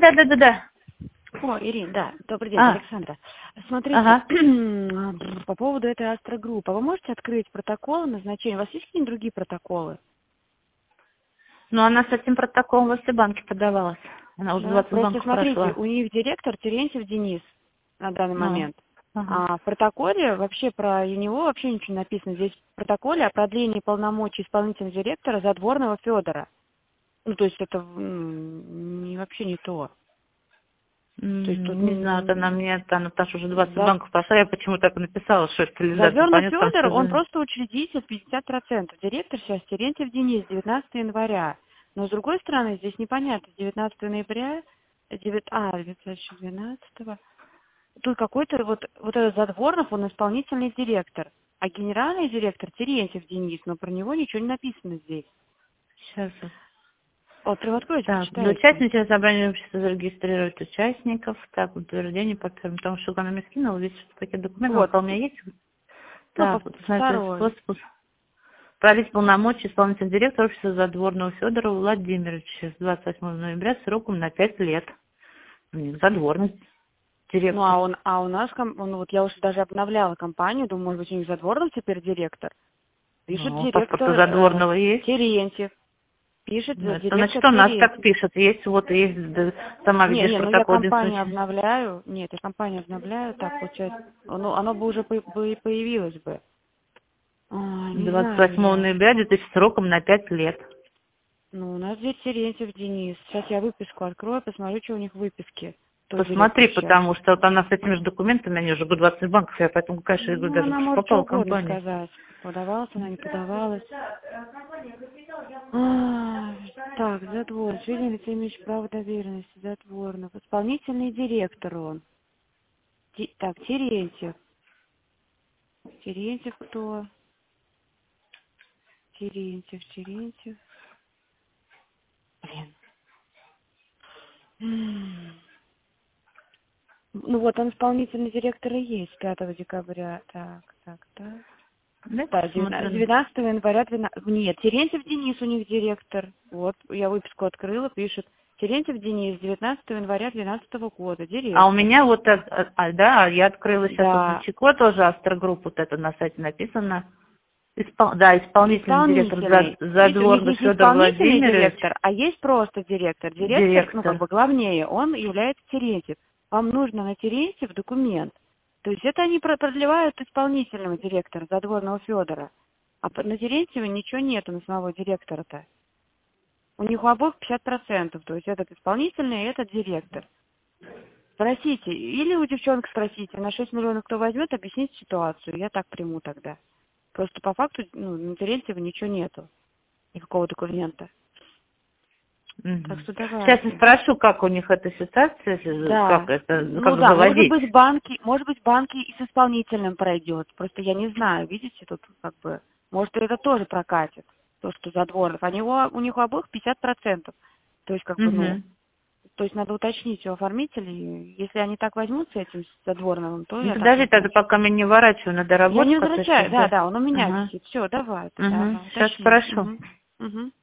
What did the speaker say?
Да. О, Ирина, да, добрый день, А, Александра. Смотрите, ага. по поводу этой астрогруппы, вы можете открыть протоколы назначения? У вас есть какие-нибудь другие протоколы? Ну, она с этим протоколом во все банки подавалась. Она уже Да? 20 Просто банков смотрите, прошла. у них директор Терентьев Денис на данный Ну, момент. ага. А в протоколе вообще про него вообще ничего не написано. Здесь в протоколе о продлении полномочий исполнительного директора Задворного Федора. Ну, то есть это вообще не то. То есть тут Не знаю, вот она мне, она потому что уже 20 банков прошла, я почему так написала, что это кандидат, Задворный понятно, Федор, потому он что... просто учредитель 50%. Директор сейчас Терентьев Денис, 19 января. Но с другой стороны, здесь непонятно, 19 ноября, 2012. Тут какой-то вот этот Задворнов, он исполнительный директор. А генеральный директор Терентьев Денис, но про него ничего не написано здесь. Сейчас. Вот, прям откройте, Так, для почитайте. участника собрания общества зарегистрировать участников. Так, утверждение по первому, потому что она мне скинула, весь пакет документов, Вот, пока у меня есть. ну, Так, вот, смотрите, второй. способ продлить полномочия исполнительного директора общества Задворного Федора Владимировича с 28 ноября сроком на 5 лет. У них Задворный Ну, директор. а у нас, вот я уже даже обновляла компанию, думаю, может быть, у них Задворнов теперь директор. Пишет Ну, паспорт у директор Задворного есть. Терентьев. Пишет Ну, это директор значит, у нас так Терентьев. пишет. Есть, вот есть, сама видишь Ну я протокол один компанию случай. обновляю. Нет, я компанию обновляю, так получается. Оно бы уже появилось бы. Не знаю 28 я. ноября 2000 сроком на 5 лет. Ну, у нас здесь Терентьев Денис. Сейчас я выписку открою, посмотрю, что у них в выписке. Кто директор Посмотри, сейчас. потому что вот она с этими же документами, они уже 20 банков, я поэтому, конечно, я говорю, Ну, даже она может что попала в угодно компанию. сказать. Подавалась она, не подавалась. Так, Задвор. Сведения лица, имеющие право доверенности. Задворнов. Исполнительный директор он. Так, Терентьев. Терентьев кто? Терентьев. Блин. Ну вот, он исполнительный директор и есть 5 декабря. Так. Да, Да, посмотрим. 19 января 12. Нет, Терентьев Денис у них директор. Вот, я выписку открыла, пишет. Терентьев Денис, 19 января 2012 года, А у директор. меня вот, да, я открыла сейчас вот Да, Дичико тоже, Астрогрупп, вот это на сайте написано. Да, исполнительный директор исполнительный. Видите, у них Задворный есть Федор исполнительный Владимирович, директор, а есть просто директор. Директор, директор. главнее, он является Терентьев. Вам нужно на Терентьев документ. То есть это они продлевают исполнительного директора, Задворного Федора. А на Терентьеве ничего нету на самого директора-то. У них у обоих 50%, то есть этот исполнительный, и этот директор. Спросите, или у девчонок спросите, на 6 миллионов кто возьмет, объясните ситуацию, я так приму тогда. Просто по факту на Терентьева ничего нету, никакого документа. Так Мгм. что Сейчас я давайте. спрошу, как у них эта ситуация, Да. как это, Ну как да, заводить. может быть банки и с исполнительным пройдет. Просто я не знаю, видите, тут как бы, может это тоже прокатит, то, что Задворнов. У них у обоих 50%. То есть Мгм. то есть надо уточнить у оформителей. Если они так возьмутся этим Задворновым, то Ну, я так подожди, тогда назначу. пока меня не ворачиваю, надо Я работать не пока возвращаю, сейчас, да. да, он у меня Ага. висит. Все, давай, Угу. Сейчас уточни. спрошу. Угу.